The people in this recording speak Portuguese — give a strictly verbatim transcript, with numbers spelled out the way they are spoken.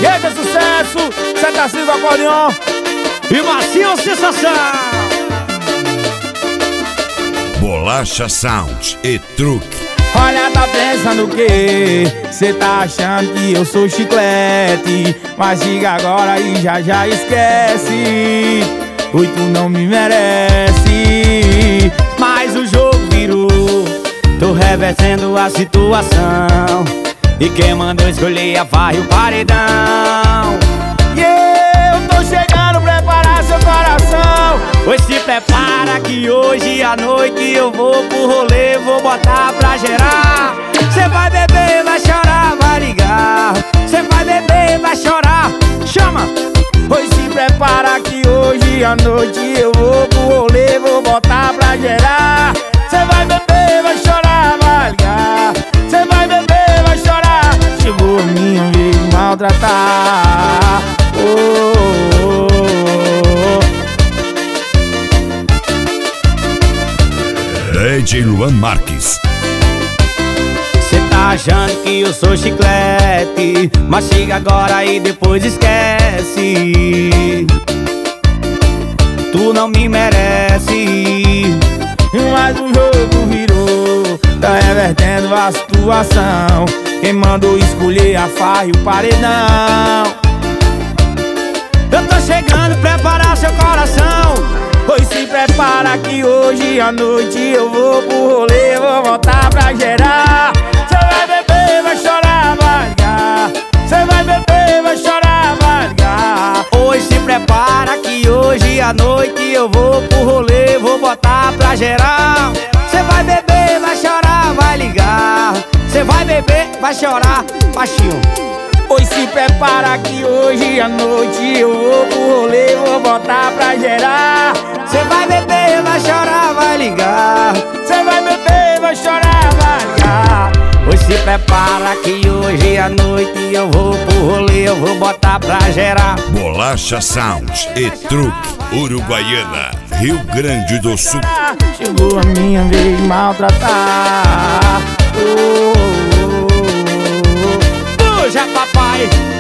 Eita, sucesso! Senta Silva, acordeon e Marcinho Sensação. Bolacha Sound e Truque. Olha, tá pensando o quê? Cê tá achando que eu sou chiclete, mas diga agora e já já esquece. Oi, tu não me merece. Mas o jogo virou, tô revertendo a situação, e quem mandou escolher a farra e o paredão. E eu tô chegando, preparar seu coração. Pois se prepara que hoje à noite eu vou pro rolê, vou botar pra gerar. Cê vai beber, vai chorar, vai ligar. Cê vai beber, vai chorar, chama. Pois se prepara que hoje à noite eu vou pro rolê, vou botar pra gerar. Cê vai beber, vai chorar, vai ligar. Cê vai beber, vai chorar. Chegou a minha vez de maltratar. Oh, oh, oh. D J Luan Marques. Cê tá achando que eu sou chiclete, mas chega agora e depois esquece. Tu não me merece. Mas o jogo virou, tá revertendo a situação. Quem mandou escolher a farra e o paredão. Eu tô chegando, preparar seu coração. Pois se prepara que hoje à noite eu vou pro rolê, vou voltar pra gerar. Cê vai beber, vai chorar, vai ligar. Cê vai beber, vai chorar, vai ligar. Pois se prepara que hoje à noite eu vou pro rolê, vou botar pra gerar. Cê vai beber, vai chorar, vai ligar. Cê vai beber, vai chorar, baixinho. Pois se prepara que hoje à noite eu vou pro rolê, vou botar pra gerar. Cê vai beber, vai chorar, vai ligar. Cê vai beber, vai chorar, vai ligar. Pois se prepara que hoje à noite eu vou pro rolê, eu vou botar pra gerar. Bolacha Sound e Truque. Uruguaiana, Rio Grande do Sul. Chegou a minha vez de maltratar. Oh, oh, oh, oh. Puxa, papai.